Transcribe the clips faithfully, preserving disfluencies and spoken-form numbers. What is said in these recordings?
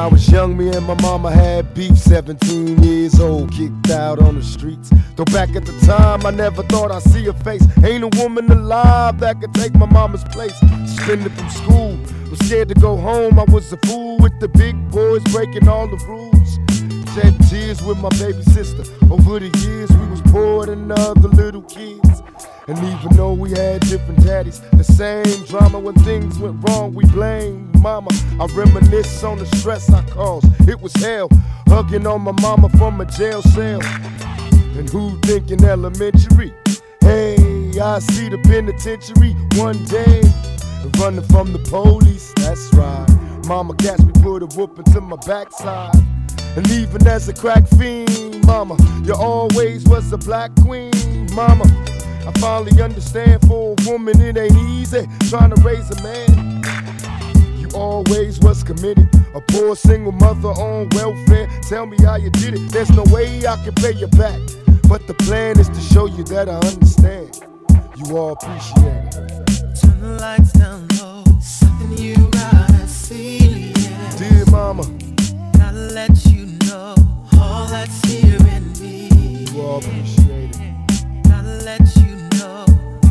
I was young, me and my mama had beef. Seventeen years old, kicked out on the streets. Though back at the time, I never thought I'd see her face. Ain't a woman alive that could take my mama's place. Suspended from school, was scared to go home. I was a fool with the big boys breaking all the rules. Shed tears with my baby sister. Over the years, we was poorer than the other little kids. And even though we had different daddies, the same drama. When things went wrong, we blame mama. I reminisce on the stress I caused. It was hell, hugging on my mama from a jail cell. And who thinking elementary? Hey, I see the penitentiary one day. Running from the police, that's right. Mama catch me, put a whooping to my backside. And even as a crack fiend, mama, you always was a black queen, mama. I finally understand, for a woman it ain't easy trying to raise a man. You always was committed, a poor single mother on welfare. Tell me how you did it, there's no way I can pay you back. But the plan is to show you that I understand. You all appreciate it. Turn the lights down low, something you gotta see, yeah. Dear mama, gotta let you know all that's here in me. You all appreciate it. Gotta let you know.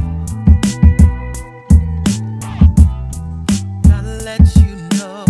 Gotta let you know.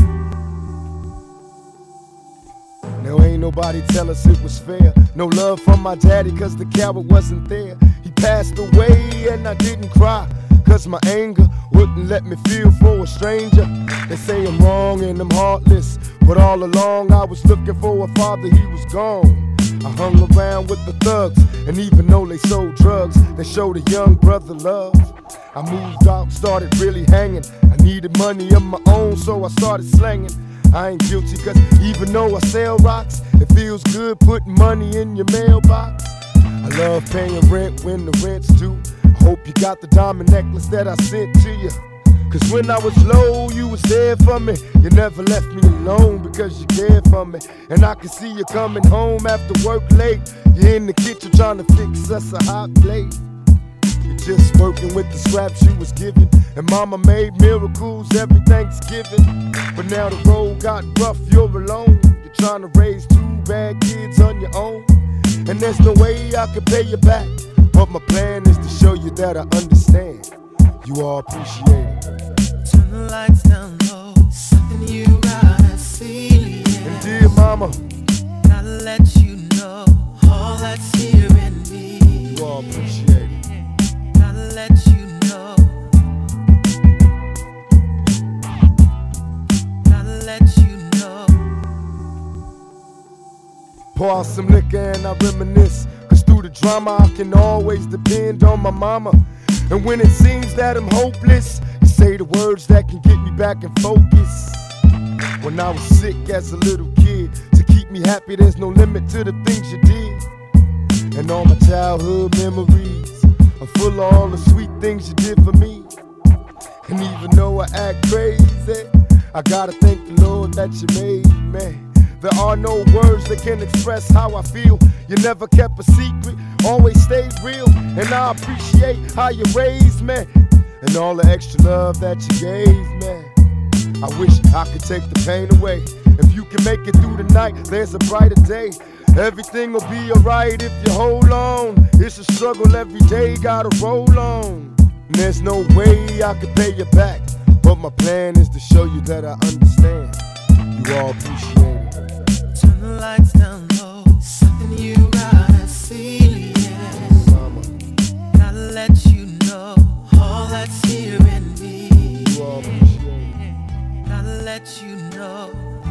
Now ain't nobody tell us it was fair. No love from my daddy cause the coward wasn't there. He passed away and I didn't cry, cause my anger wouldn't let me feel for a stranger. They say I'm wrong and I'm heartless, but all along I was looking for a father, he was gone. I hung around with the thugs, and even though they sold drugs, they showed a young brother love. I moved out, started really hanging. I needed money of my own, so I started slanging. I ain't guilty, cause even though I sell rocks, it feels good putting money in your mailbox. I love paying rent when the rent's due. I hope you got the diamond necklace that I sent to you. Cause when I was low, you was there for me. You never left me alone because you cared for me. And I can see you coming home after work late. You're in the kitchen trying to fix us a hot plate. You're just working with the scraps you was given. And mama made miracles every Thanksgiving. But now the road got rough, you're alone. You're trying to raise two bad kids on your own. And there's no way I can pay you back. But my plan is to show you that I understand. You all appreciate it. Turn the lights down low, something you gotta see, yeah. And dear mama, gotta let you know all that's here in me. You all appreciate it. Gotta let you know. Gotta let you know. Pour out some liquor and I reminisce, cause through the drama I can always depend on my mama. And when it seems that I'm hopeless, you say the words that can get me back in focus. When I was sick as a little kid, to keep me happy there's no limit to the things you did. And all my childhood memories are full of all the sweet things you did for me. And even though I act crazy, I gotta thank the Lord that you made me. There are no words that can express how I feel. You never kept a secret, always stayed real. And I appreciate how you raised me, and all the extra love that you gave me. I wish I could take the pain away. If you can make it through the night, there's a brighter day. Everything will be alright if you hold on. It's a struggle every day, gotta roll on. And there's no way I can pay you back, but my plan is to show you that I understand. You all appreciate it. Turn the lights down low, something you gotta see, yeah. Mama, gotta let you know all that's here in me. you all appreciate it. Gotta let you know.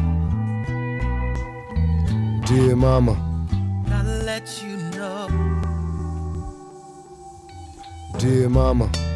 Dear mama, gotta let you know. dear mama.